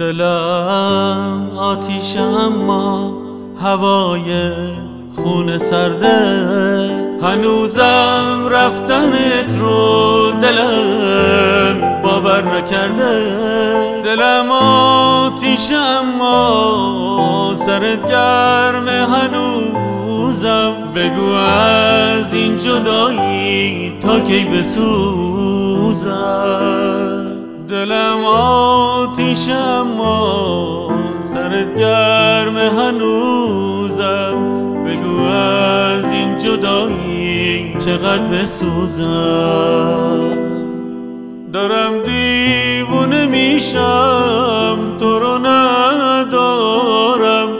دلم آتیش اما هوای خون سرده، هنوزم رفتنت رو دلم باور نکرده. دلم آتیش اما سرت گرمه هنوزم، بگو از این جدایی تا کی بسوزم. دلم آتیش اما سرت گرمه هنوزم، بگو از این جدایی چقدر بسوزم. دارم دیوونه میشم تو رو ندارم،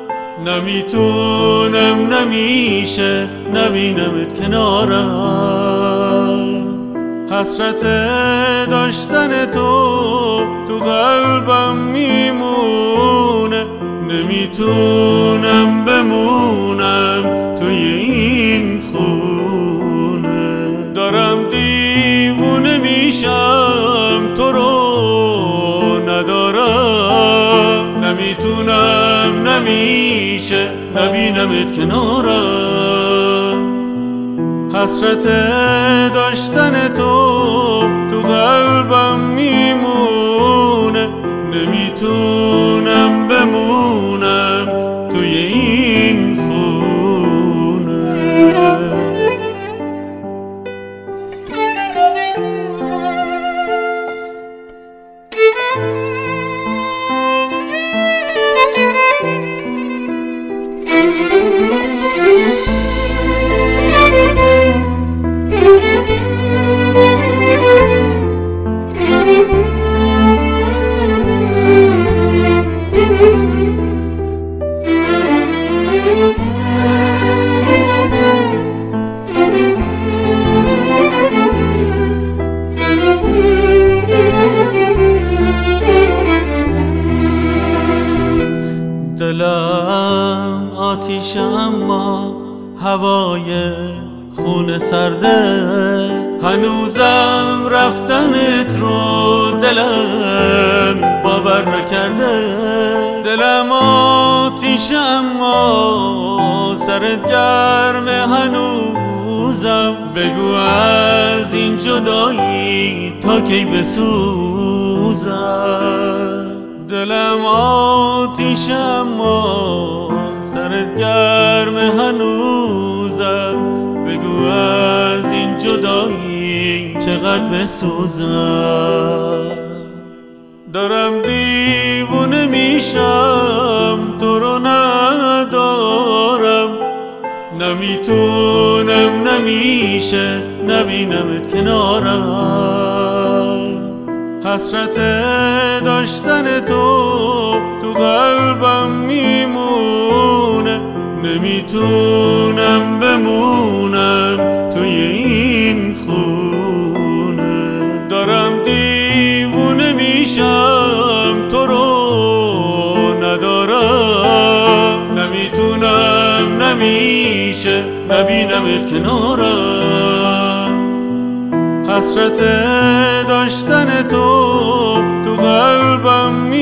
نمیتونم نمیشه نبینمت کنارم. حسرت داشتن تو قلبم میمونه، نمیتونم بمونم توی این خونه. دارم دیوونه میشم تو رو ندارم، نمیتونم نمیشه نبینمت کنارم. حسرت داشتن تو قلبم میمونه، نمیتونم بمونم توی این خونه. دلم آتیش اما هوای خون سرده، هنوزم رفتنت رو دلم باور نکرده. دلم آتیش اما سرت گرمه هنوزم، بگو از این جدایی تا کی بسوزم. دلم آتیش اما سرت گرمه هنوزم، بگو از این جدایی چقدر بسوزم. دارم دیوونه میشم تو رو ندارم، نمیتونم نمیشه نبینمت کنارم. حسرت داشتن تو قلبم میمونه، نمیتونم بمونم توی این خونه. دارم دیوونه میشم تو رو ندارم، نمیتونم نمیشه نبینمت کنارم. حسرت داشتن تو قلبم